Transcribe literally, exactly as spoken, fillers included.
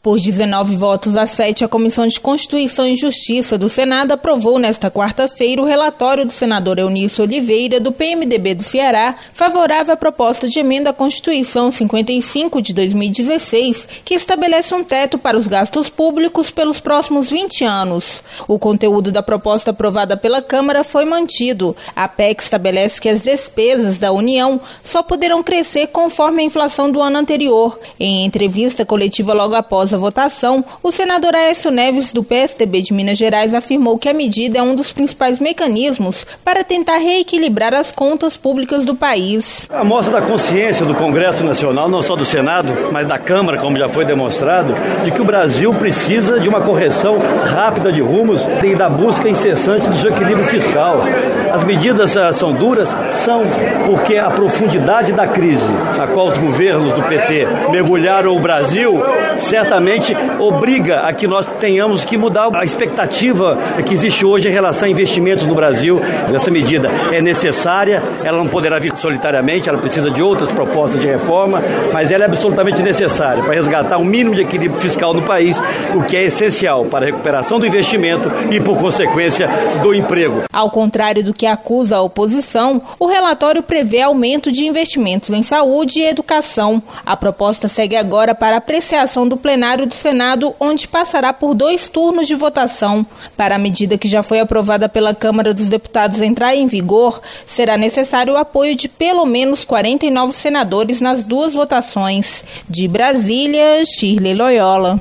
Por dezenove votos a sete, a Comissão de Constituição e Justiça do Senado aprovou nesta quarta-feira o relatório do senador Eunício Oliveira, do P M D B do Ceará, favorável à proposta de emenda à Constituição cinquenta e cinco de dois mil e dezesseis, que estabelece um teto para os gastos públicos pelos próximos vinte anos. O conteúdo da proposta aprovada pela Câmara foi mantido. A P E C estabelece que as despesas da União só poderão crescer conforme a inflação do ano anterior. Em entrevista coletiva logo após a votação, o senador Aécio Neves, do P S D B de Minas Gerais, afirmou que a medida é um dos principais mecanismos para tentar reequilibrar as contas públicas do país. A mostra da consciência do Congresso Nacional, não só do Senado, mas da Câmara, como já foi demonstrado, de que o Brasil precisa de uma correção rápida de rumos e da busca incessante do seu equilíbrio fiscal. As medidas são duras? São, porque a profundidade da crise a qual os governos do P T mergulharam o Brasil, certamente obriga a que nós tenhamos que mudar a expectativa que existe hoje em relação a investimentos no Brasil. Essa medida é necessária, ela não poderá vir solitariamente, ela precisa de outras propostas de reforma, mas ela é absolutamente necessária para resgatar um mínimo de equilíbrio fiscal no país, o que é essencial para a recuperação do investimento e, por consequência, do emprego. Ao contrário do que acusa a oposição, o relatório prevê aumento de investimentos em saúde e educação. A proposta segue agora para apreciação do plenário do Senado, onde passará por dois turnos de votação. Para a medida que já foi aprovada pela Câmara dos Deputados entrar em vigor, será necessário o apoio de pelo menos quarenta e nove senadores nas duas votações. De Brasília, Shirley Loyola.